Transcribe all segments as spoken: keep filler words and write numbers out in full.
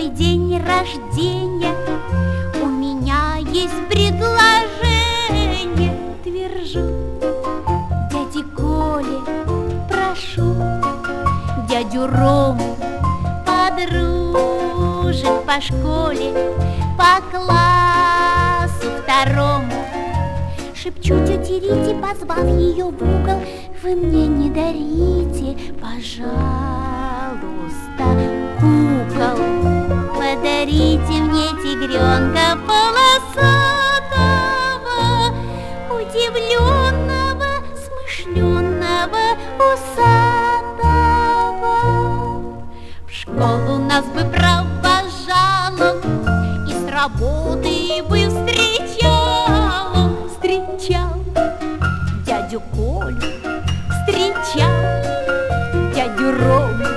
мой день рождения, у меня есть предложение. Твержу дяде Коле, прошу дядю Рому, подружек по школе, по классу второму. Шепчу тете Рите, позвав ее в угол: вы мне не дарите, пожалуйста, кукол. Подарите мне тигренка полосатого, удивленного, смышленного, усатого. В школу нас бы провожала и с работы бы встречал. Встречал дядю Колю, встречал дядю Рому,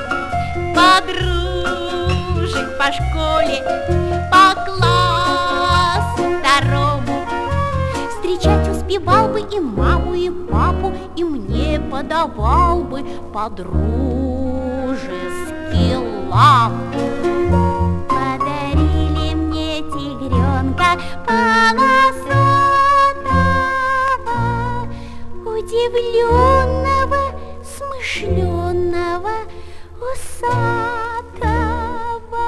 подружек по школе, по классу второму. Встречать успевал бы и маму, и папу, и мне подавал бы по-дружески лапу. Подарили мне тигренка полосатого, удивленного, смышленного, усатого.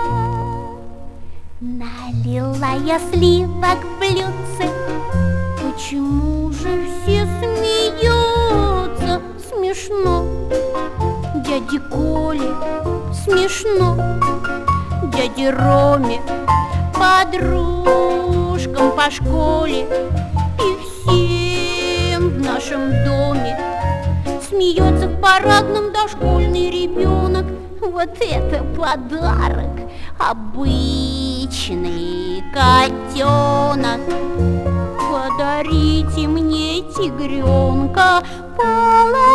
Налила я сливок в блюдце. Почему же все смеются? Смешно дяде Коле, смешно дяде Роме, подружкам по школе и всем в нашем доме. Смеется в парадном дошкольный ребенок. Вот это подарок, обычный котенок. Подарите мне тигренка полосатого,